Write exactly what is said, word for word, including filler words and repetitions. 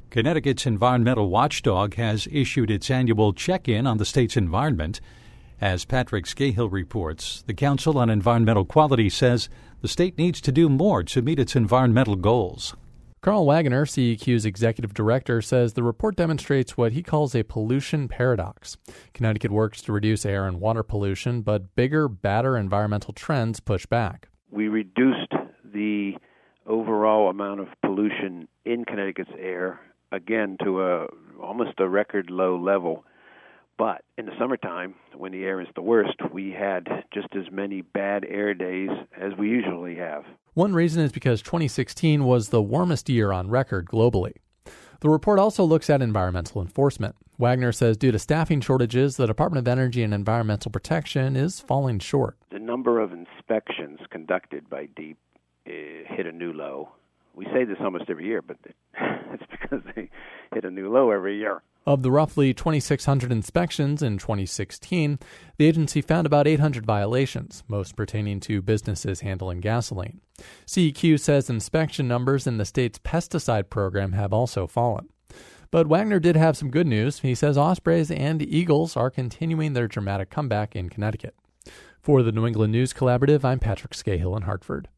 Connecticut's environmental watchdog has issued its annual check-in on the state's environment. As Patrick Scahill reports, the Council on Environmental Quality says the state needs to do more to meet its environmental goals. Carl Wagoner, C E Q's executive director, says the report demonstrates what he calls a pollution paradox. Connecticut works to reduce air and water pollution, but bigger, badder environmental trends push back. We reduced the overall amount of pollution in Connecticut's air, again, to a almost a record low level. But in the summertime, when the air is the worst, we had just as many bad air days as we usually have. One reason is because twenty sixteen was the warmest year on record globally. The report also looks at environmental enforcement. Wagner says due to staffing shortages, the Department of Energy and Environmental Protection is falling short. The number of inspections conducted by DEEP uh, hit a new low. We say this almost every year, but it's because they hit a new low every year. Of the roughly twenty-six hundred inspections in twenty sixteen, the agency found about eight hundred violations, most pertaining to businesses handling gasoline. C E Q says inspection numbers in the state's pesticide program have also fallen. But Wagner did have some good news. He says ospreys and eagles are continuing their dramatic comeback in Connecticut. For the New England News Collaborative, I'm Patrick Scahill in Hartford.